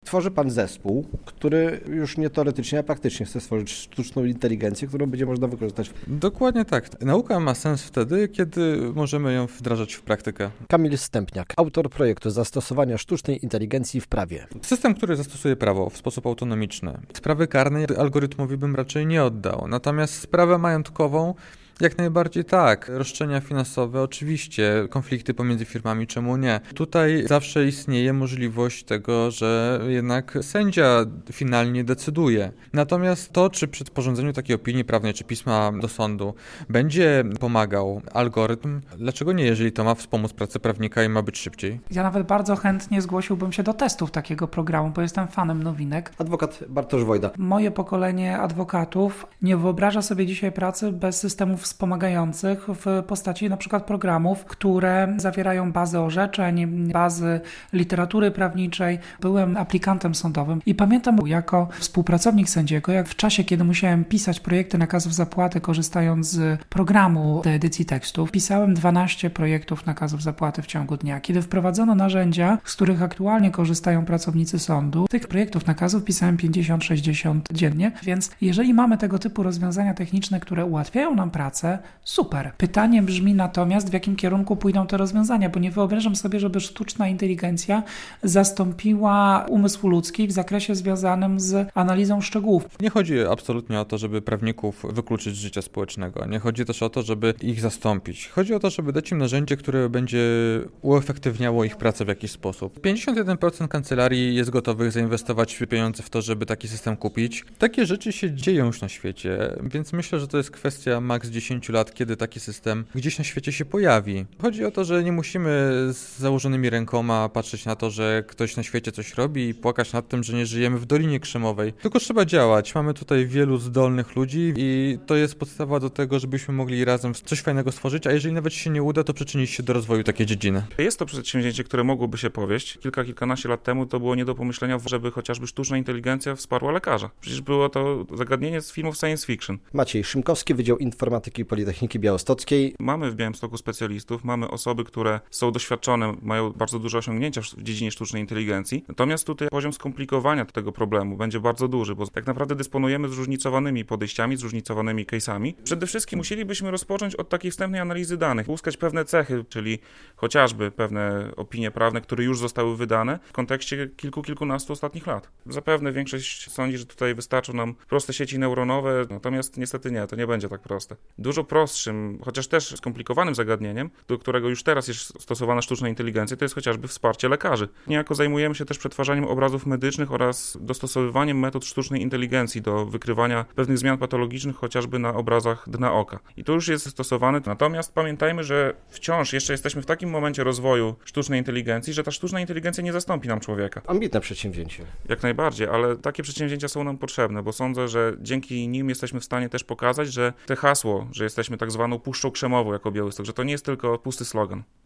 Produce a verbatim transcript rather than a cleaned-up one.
Tworzy pan zespół, który już nie teoretycznie, a praktycznie chce stworzyć sztuczną inteligencję, którą będzie można wykorzystać. Dokładnie tak. Nauka ma sens wtedy, kiedy możemy ją wdrażać w praktykę. Kamil Stępniak, autor projektu zastosowania sztucznej inteligencji w prawie. System, który zastosuje prawo w sposób autonomiczny. Sprawy karnej algorytmowi bym raczej nie oddał. Natomiast sprawę majątkową jak najbardziej tak. Roszczenia finansowe oczywiście, konflikty pomiędzy firmami, czemu nie. Tutaj zawsze istnieje możliwość tego, że jednak sędzia finalnie decyduje. Natomiast to, czy przy sporządzeniu takiej opinii prawnej, czy pisma do sądu będzie pomagał algorytm, dlaczego nie, jeżeli to ma wspomóc pracę prawnika i ma być szybciej? Ja nawet bardzo chętnie zgłosiłbym się do testów takiego programu, bo jestem fanem nowinek. Adwokat Bartosz Wojda. Moje pokolenie adwokatów nie wyobraża sobie dzisiaj pracy bez systemów wspomagających w postaci na przykład programów, które zawierają bazę orzeczeń, bazy literatury prawniczej. Byłem aplikantem sądowym i pamiętam jako współpracownik sędziego, jak w czasie, kiedy musiałem pisać projekty nakazów zapłaty korzystając z programu do edycji tekstów, pisałem dwanaście projektów nakazów zapłaty w ciągu dnia. Kiedy wprowadzono narzędzia, z których aktualnie korzystają pracownicy sądu, tych projektów nakazów pisałem pięćdziesiąt sześćdziesiąt dziennie, więc jeżeli mamy tego typu rozwiązania techniczne, które ułatwiają nam pracę, super. Pytanie brzmi natomiast, w jakim kierunku pójdą te rozwiązania, bo nie wyobrażam sobie, żeby sztuczna inteligencja zastąpiła umysł ludzki w zakresie związanym z analizą szczegółów. Nie chodzi absolutnie o to, żeby prawników wykluczyć z życia społecznego. Nie chodzi też o to, żeby ich zastąpić. Chodzi o to, żeby dać im narzędzie, które będzie uefektywniało ich pracę w jakiś sposób. pięćdziesiąt jeden procent kancelarii jest gotowych zainwestować pieniądze w to, żeby taki system kupić. Takie rzeczy się dzieją już na świecie, więc myślę, że to jest kwestia maks dziesięć lat, kiedy taki system gdzieś na świecie się pojawi. Chodzi o to, że nie musimy z założonymi rękoma patrzeć na to, że ktoś na świecie coś robi i płakać nad tym, że nie żyjemy w Dolinie Krzemowej. Tylko trzeba działać. Mamy tutaj wielu zdolnych ludzi i to jest podstawa do tego, żebyśmy mogli razem coś fajnego stworzyć, a jeżeli nawet się nie uda, to przyczynić się do rozwoju takiej dziedziny. Jest to przedsięwzięcie, które mogłoby się powieść. Kilka, kilkanaście lat temu to było nie do pomyślenia, żeby chociażby sztuczna inteligencja wsparła lekarza. Przecież było to zagadnienie z filmów science fiction. Maciej Szymkowski, Wydział Informatyki Politechniki Białostockiej. Mamy w Białymstoku specjalistów, mamy osoby, które są doświadczone, mają bardzo duże osiągnięcia w dziedzinie sztucznej inteligencji. Natomiast tutaj poziom skomplikowania tego problemu będzie bardzo duży, bo tak naprawdę dysponujemy zróżnicowanymi podejściami, zróżnicowanymi case'ami. Przede wszystkim musielibyśmy rozpocząć od takiej wstępnej analizy danych, uzyskać pewne cechy, czyli chociażby pewne opinie prawne, które już zostały wydane w kontekście kilku, kilkunastu ostatnich lat. Zapewne większość sądzi, że tutaj wystarczą nam proste sieci neuronowe, natomiast niestety nie, to nie będzie tak proste. Dużo prostszym, chociaż też skomplikowanym zagadnieniem, do którego już teraz jest stosowana sztuczna inteligencja, to jest chociażby wsparcie lekarzy. Niejako zajmujemy się też przetwarzaniem obrazów medycznych oraz dostosowywaniem metod sztucznej inteligencji do wykrywania pewnych zmian patologicznych, chociażby na obrazach dna oka. I to już jest stosowane. Natomiast pamiętajmy, że wciąż jeszcze jesteśmy w takim momencie rozwoju sztucznej inteligencji, że ta sztuczna inteligencja nie zastąpi nam człowieka. Ambitne przedsięwzięcie. Jak najbardziej, ale takie przedsięwzięcia są nam potrzebne, bo sądzę, że dzięki nim jesteśmy w stanie też pokazać, że te hasło, że jesteśmy tak zwaną Puszczą Krzemową jako Białystok, że to nie jest tylko pusty slogan.